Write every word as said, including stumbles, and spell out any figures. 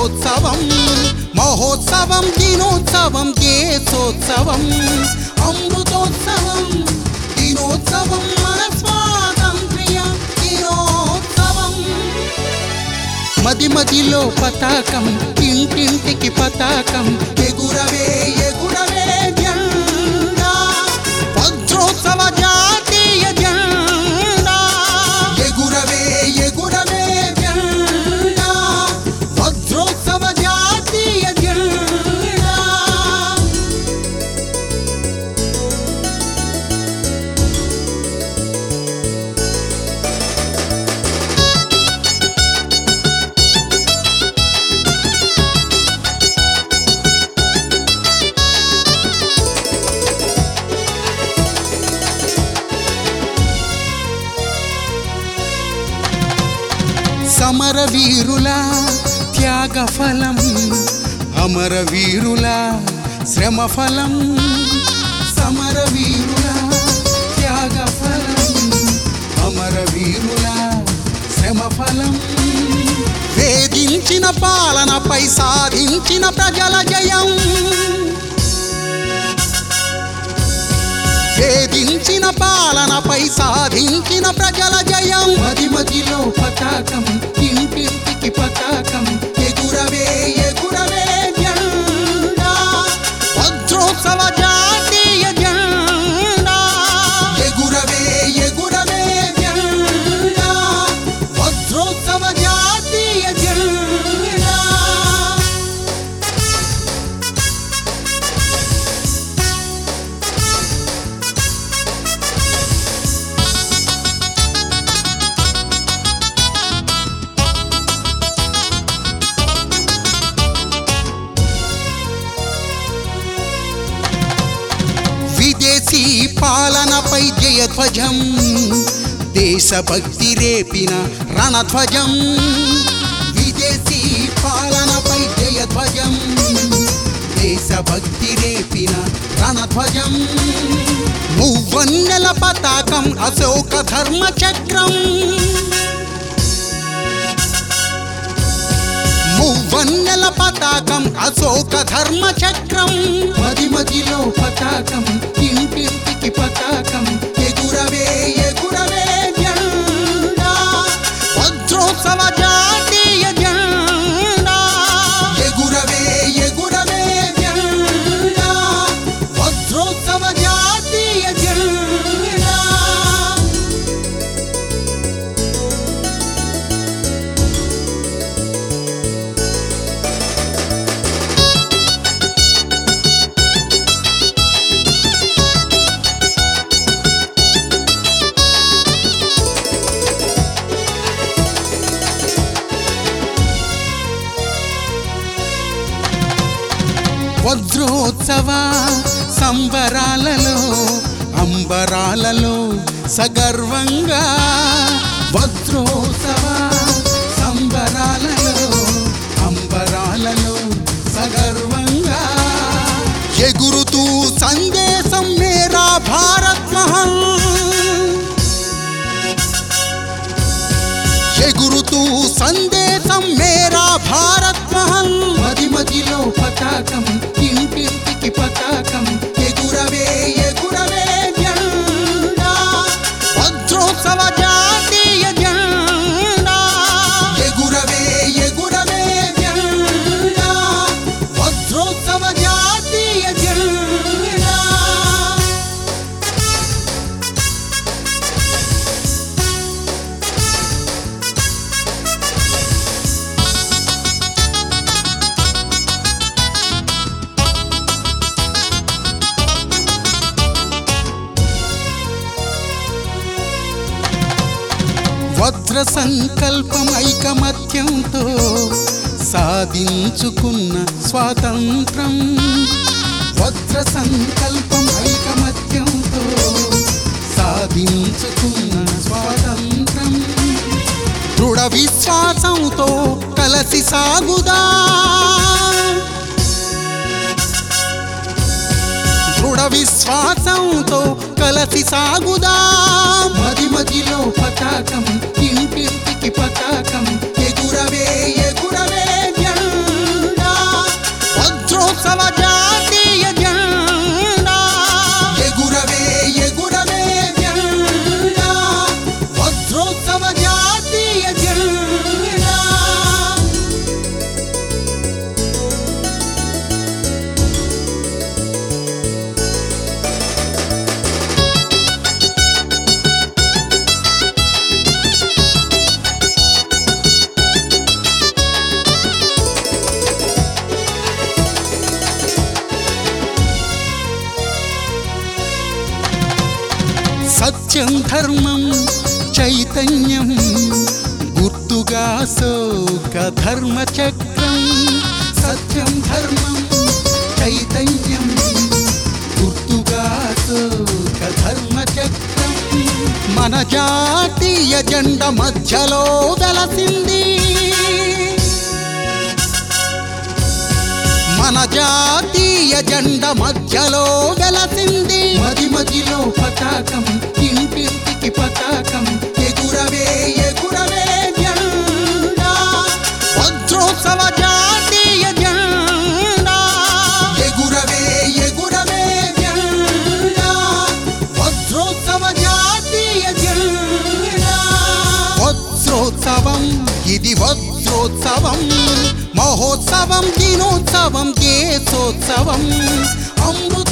అమృతోత్సవం మహోత్సవం దినోత్సవం దేశోత్సవం అమృతోత్సవం దినోత్సవం మన స్వాతంత్ర్య దినోత్సవం మది మదిలో పతాకం ఇంటింటికి పతాకం ఎగురవే ఎగురవే జెండా వజ్రోత్సవ జాతీయ జెండా ఎగురవే ఎగురవే జెండా వజ్రోత్సవ జాతీయ జెండా సమరవీరుల త్యాగఫలం అమరవీరుల శ్రమఫలం సమరవీరుల త్యాగఫలం అమరవీరుల శ్రమఫలం వేధించిన పాలనపై సాధించిన ప్రజల జయం వేధించిన పాలనపై సాధించిన ప్రజల జయం మది మదిలో పతాకం ఇంటింటికి పతాకం ఎగురవే ఎగురవే జెండా వజ్రోత్సవ జాతీయ జెండా ఎగురవే ఎగురవే జెండా వజ్రోత్సవ జాతీయ జెండా విదేశీ పాలనపై జయధ్వజం దేశభక్తి రేపిన రణధ్వజం విదేశీ పాలనపై జయధ్వజం దేశభక్తి రేపిన రణధ్వజం మువ్వన్నెల పతాకం అశోక ధర్మ చక్రం మువ్వన్నెల పతాకం అశోక ధర్మ చక్రం మది మదిలో పతాకం ఇంటింటికి పతాకం ఎగురవే ఎగురవే జెండా వజ్రోత్సవ జాతీయ జెండా ఎగురవే ఎగురవే జెండా వజ్రోత్సవ జాతీయ జెండా వజ్రోత్సవ సంబరాలలో అంబరాలలో సగర్వంగా వజ్రోత్సవ సంబరాలలో అంబరాలలో సగర్వంగా ఎగురుతూ సందేశం మేరా భారత్ మహల్ ఎగురుతూ సందేశం మేరా భారత్ మహల్ మది మదిలో పతాకం ఇంటింటికి పతాకం ఎగురవే ఎగురవే జెండా వజ్రోత్సవ జాతీయ జెండా ఎగురవే ఎగురవే జెండా వజ్రోత్సవ జాతీయ జెండా వజ్ర సంకల్పం ఐకమత్యంతో సాధించుకున్న స్వాతంత్రం వజ్ర సంకల్పం ఐకమత్యంతో సాధించుకున్న స్వాతంత్రం దృఢ విశ్వాసంతో కలసి సాగుదా దృఢ విశ్వాసంతో కలసి సాగుదా మది మదిలో పతాకం ఇంటింటికి పతాకం ఎగురవే ఎగురవే జెండా సత్యం ధర్మం చైతన్యం గుర్తుగా సోక ధర్మ చక్రం సత్యం ధర్మం చైతన్యం గుర్తుగా సోక ధర్మ చక్రం మన జాతీయ జెండ మధ్యలో వెలసింది మన జాతీయ జెండ మధ్యలో వెలసింది మది మదిలో పతాకం ఇంటింటికి పతాకం ఎగురవే ఎగురవే జెండా వజ్రోత్సవ జాతీయ జెండా ఎగురవే ఎగురవే జెండా వజ్రోత్సవ జాతీయ జెండా వజ్రోత్సవం ఇది వజ్రోత్సవం మహోత్సవం దినోత్సవం దేశోత్సవం అమృత